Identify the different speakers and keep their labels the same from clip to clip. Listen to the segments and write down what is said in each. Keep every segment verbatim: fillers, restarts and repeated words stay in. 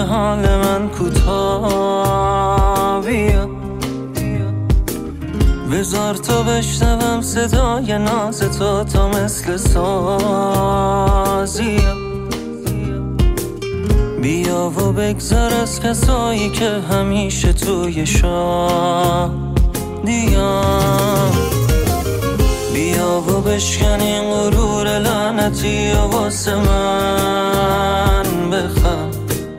Speaker 1: حال من کوتاه بیا، بذار تو بشنوم صدای ناز تو تا مثل سازی. بیا و بگذر از کسایی که همیشه توی شادیام، بیا و بشکن این غرور لعنتی و واسه من بخند.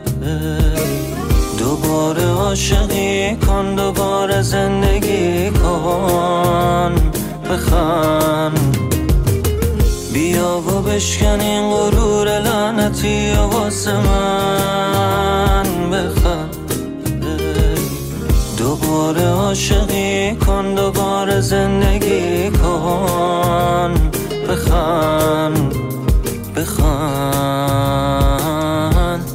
Speaker 1: دوباره عاشقی کن، دوباره زندگی کن، بخند. بیا و بشکن این غرور لعنتی و واسه من بخند. دوباره عاشقی کن، دوباره زندگی کن، بخند بخند.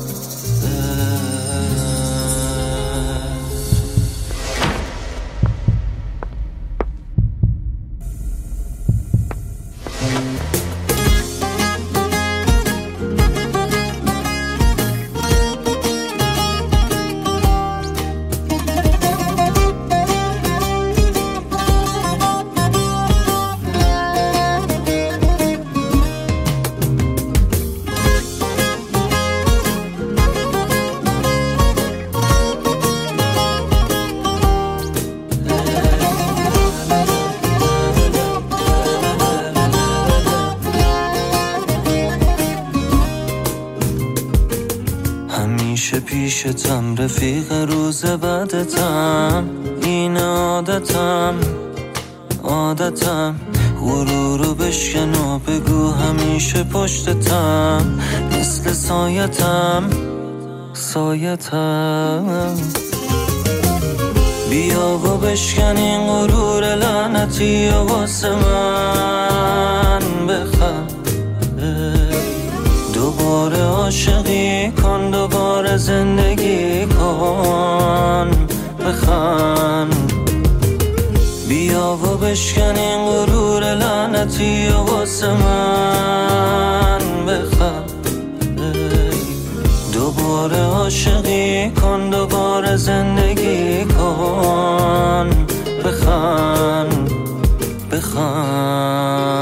Speaker 1: همیشه پیشتم رفیق روز بعدتم، این عادتم عادتم. غرورو بشکن و بگو همیشه پشتتم، مثل سایتم سایتم. بیا و بشکن این غرور لعنتی و واسه من بخند. دوباره عاشقی کن، دوباره زندگی کن، بخند. بیا و بشکن این غرور لعنتی و واسه من بخند. دوباره عاشقی کن، دوباره زندگی کن، بخند بخند.